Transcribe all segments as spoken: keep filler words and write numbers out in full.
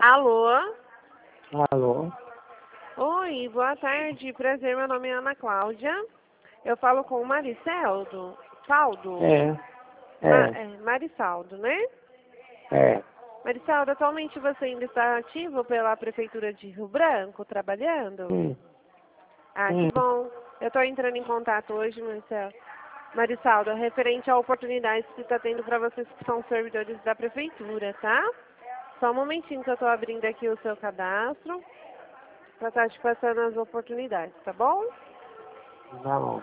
Alô? Alô? Oi, boa tarde. Prazer, meu nome é Ana Cláudia. Eu falo com o Mariceldo. Saldo? É, Ma é, é, Marisaldo, né? é. Marisaldo, atualmente você ainda está ativo pela Prefeitura de Rio Branco, trabalhando? Hum, Ah, que hum. bom. Eu estou entrando em contato hoje, Marcelo. Marisaldo, referente a oportunidades que está tendo para vocês que são servidores da Prefeitura, tá? Só um momentinho que eu estou abrindo aqui o seu cadastro para estar te passando as oportunidades, tá bom? Tá bom.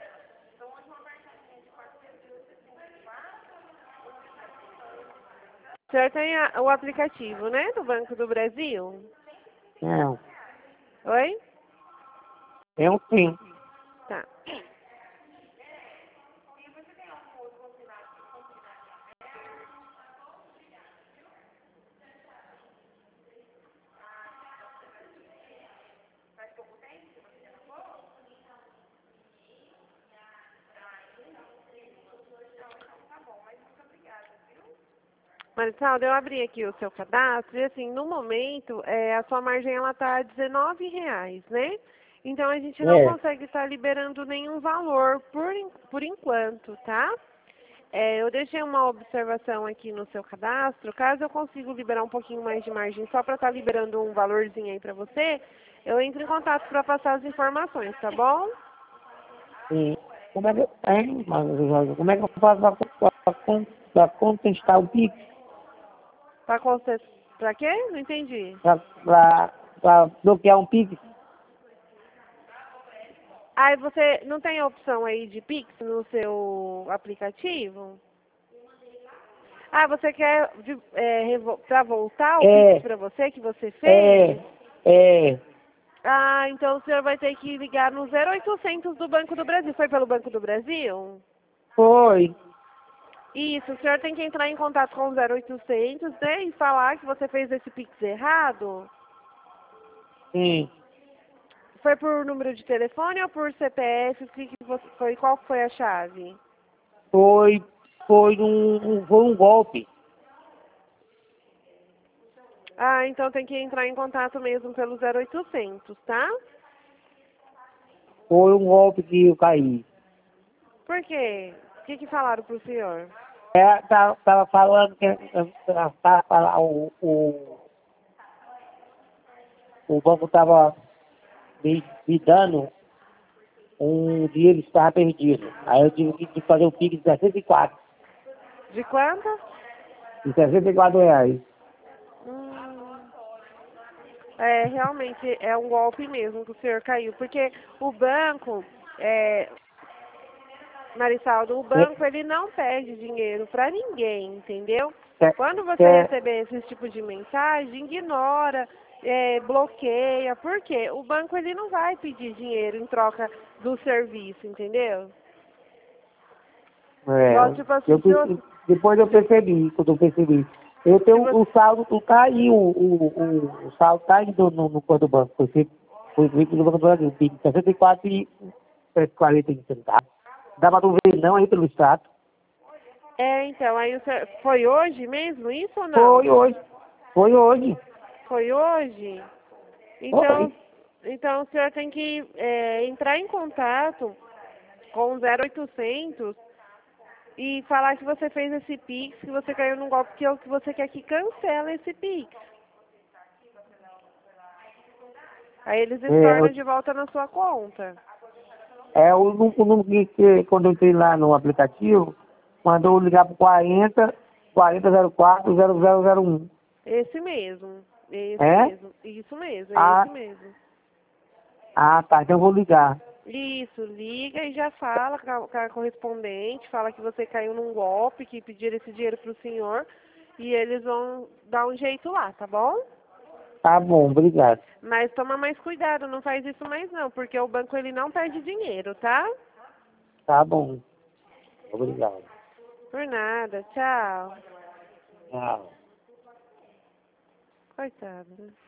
O senhor tem a- o aplicativo, né, do Banco do Brasil? Não, Oi? é um sim. Tá. Marisaldo, eu abri aqui o seu cadastro e, assim, no momento, é, a sua margem, ela tá dezenove reais, né? Então, a gente não É, consegue estar liberando nenhum valor por, en- por enquanto, tá? É, eu deixei uma observação aqui no seu cadastro. Caso eu consiga liberar um pouquinho mais de margem só para estar liberando um valorzinho aí para você, eu entro em contato para passar as informações, tá bom? sim. Como é que, hein, mas, Jorge, como é que eu faço para contestar o Pix? Para conce... Pra quê? Não entendi. Para bloquear um Pix? Aí você não tem a opção aí de Pix no seu aplicativo? Ah, você quer de, é, para voltar o Pix É, para você que você é, fez? é. Ah, então o senhor vai ter que ligar no zero oitocentos do Banco do Brasil. Foi pelo Banco do Brasil? Foi. Isso, o senhor tem que entrar em contato com o zero oitocentos, né, e falar que você fez esse Pix errado. Sim. Foi por número de telefone ou por C P F? O que que você, foi, qual foi a chave? Foi, foi um, um- foi um golpe. Ah, então tem que entrar em contato mesmo pelo zero oitocentos, tá? Foi um golpe que eu caí. Por quê? O que que falaram pro senhor? É, tava, tava falando que tava falando, o, o, o banco estava me, me dando um dinheiro que estava perdido. Aí eu tive que fazer o Pix de sessenta e quatro, De quanto? de sessenta e quatro reais. Hum, é, realmente é um golpe mesmo que o senhor caiu, porque o banco, é, Marisaldo, o banco ele não pede dinheiro para ninguém, entendeu? É, Quando você é, receber esse tipo de mensagem, ignora, é, bloqueia, porque o banco ele não vai pedir dinheiro em troca do serviço, entendeu? Igual é, tipo assim, eu, se, você, depois eu se, percebi, quando eu percebi. Eu se tenho você o saldo, tu tá aí, o, o, o, o saldo tá aí no, no, no conta do banco. Foi feito, foi feito no Banco do Brasil, Pix sessenta e quatro e quarenta centavos. Dá pra tu ver não aí pelo extrato. é, então, aí o senhor, foi hoje mesmo isso ou Foi não? hoje. Foi hoje. Foi hoje? Então, Foi. então o senhor tem que é, entrar em contato com o zero oitocentos e falar que você fez esse Pix, que você caiu num golpe, que, é o que você quer que cancela esse Pix. Aí eles É, retornam eu- de volta na sua conta. é o número o número que, que quando eu entrei lá no aplicativo, mandou eu ligar pro quarenta, quarenta zero quatro, zero zero zero um. Esse mesmo, esse É? mesmo, isso mesmo, é Ah, esse mesmo. ah, tá, então eu vou ligar. Isso, liga e já fala com a, com a correspondente, fala que você caiu num golpe, que pediram esse dinheiro pro senhor, e eles vão dar um jeito lá, tá bom? Tá bom, obrigado. Mas toma mais cuidado, não faz isso mais não, porque o banco ele não perde dinheiro, tá? Tá bom. Obrigado. Por nada, tchau. Tchau. Coitado, né?